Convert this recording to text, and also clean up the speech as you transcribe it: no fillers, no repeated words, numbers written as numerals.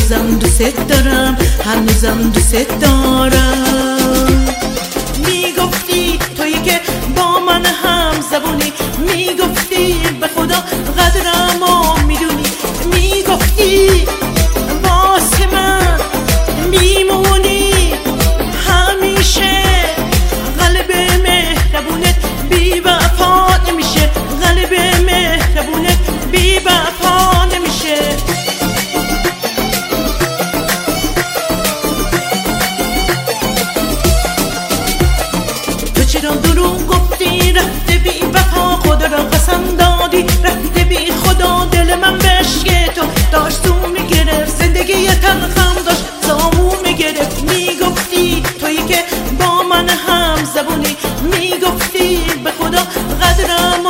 هنوزم دوست دارم، هنوزم دوست دارم. میگفتی تویی که با من هم زبونی، میگفتی به خدا قدرمو میدونی، میگفتی واسه من میمونی همیشه. قلب مهربونت بی وفا نمیشه، قلب مهربونت بی وفا نمیشه. تو چرا دروغ گفتی رفته بی وفا، خدا را قسم دادی رفته بی خدا. دل من بشکه تو داشت تو میگرفت، زندگی تلخم داشت زامو میگرفت. میگفتی تویی که با من هم زبونی، میگفتی به خدا قدرم